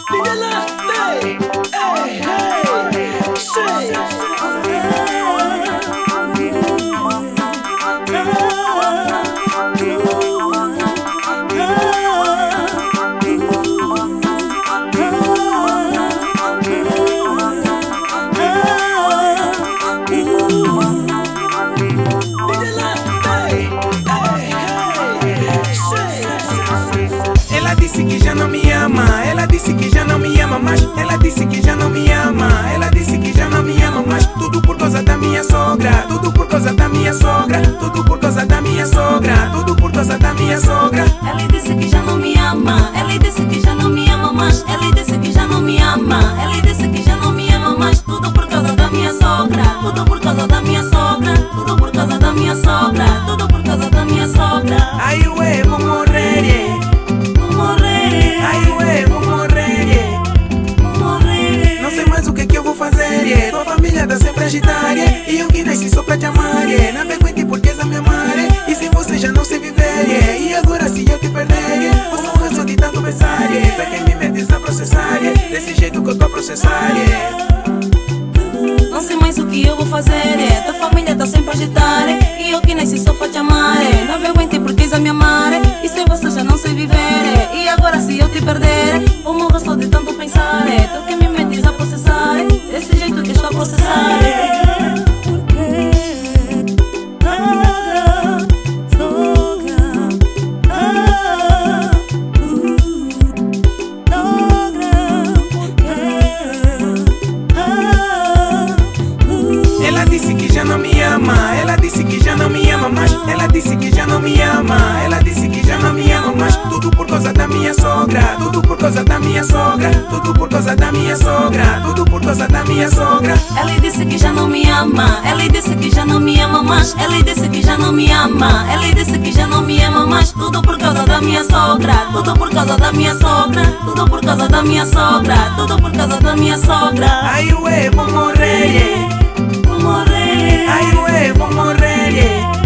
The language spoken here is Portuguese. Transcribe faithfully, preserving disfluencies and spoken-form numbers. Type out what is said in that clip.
Ela disse que já não me ama, ela disse que já não me ama mais. Ela disse que já não me ama, ela disse que já não me ama mais. Tudo por causa da minha sogra, tudo por causa da minha sogra, tudo por causa da minha sogra, tudo por causa da minha sogra. Ela disse que já não me ama, ela disse que já não me ama mais. Ela disse que já não me ama, ela disse que já não me ama mais. Tudo por causa da minha sogra, tudo por causa da minha sogra, tudo por causa da minha sogra, tudo por causa da minha sogra. Ai ué, vou morrer, yeah. Ai ué, vou morrer, yeah. Não sei mais o que que eu vou fazer, yeah. Tua família tá sempre agitada, yeah. E eu que nasci só pra te amar, yeah. Não aguente porque és a me amar, yeah. E sem você já não sei viver, yeah. E agora se eu te perder, yeah. Você não canso de tanto pensar, yeah. Pra quem me metes a processar, yeah. Desse jeito que eu tô a processar, yeah. Não sei mais o que eu vou fazer, yeah. Tua família tá sempre agitada, yeah. E eu que nasci só pra te amar, yeah. Não aguente porque és a me amar, yeah. E sem você já não sei viver, yeah. E agora se eu te perder, vou morrer só de tanto pensar, yeah. Tu que me metes a processar, yeah. Desse jeito que estou a processar, yeah. Ela disse que já não me ama, ela disse que já não me ama mais. Ela disse que já não me ama, ela disse que já não me ama mais. Tudo por causa da minha sogra, tudo por causa da minha sogra, tudo por causa da minha sogra, tudo por causa da minha sogra. Ela disse que já não me ama, ela disse que já não me ama mais. Ela disse que já não me ama, ela disse que já não me ama mais. Tudo por causa da minha sogra, tudo por causa da minha sogra, tudo por causa da minha sogra, tudo por causa da minha sogra. Ai ué, vou morrer, yeah. Vou morrer, ai ué, vou morrer, yeah.